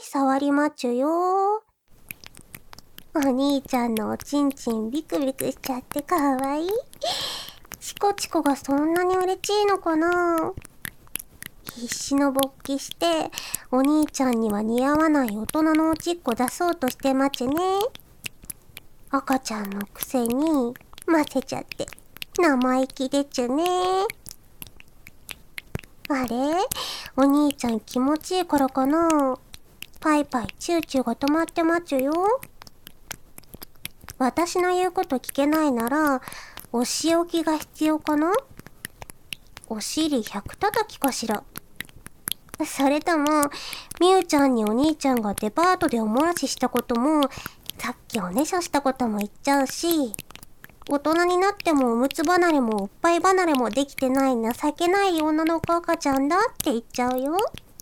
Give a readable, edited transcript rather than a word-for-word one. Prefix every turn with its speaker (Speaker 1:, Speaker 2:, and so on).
Speaker 1: 触りまちゅよ。お兄ちゃんのおちんちんビクビクしちゃってかわいい。チコチコがそんなに嬉しいのかな。必死の勃起して、お兄ちゃんには似合わない大人のおちっこ出そうとしてまちゅね。赤ちゃんのくせに混ぜちゃって生意気でちゅね。あれ、お兄ちゃん気持ちいいからかな。パイパイチューチューが止まってまちゅよ。私の言うこと聞けないなら、お仕置きが必要かな。お尻100叩きかしら。それとも、みゆちゃんにお兄ちゃんがデパートでおもらししたことも、さっきおねしょしたことも言っちゃうし、大人になってもおむつ離れもおっぱい離れもできてない情けない女の子赤ちゃんだって言っちゃうよ。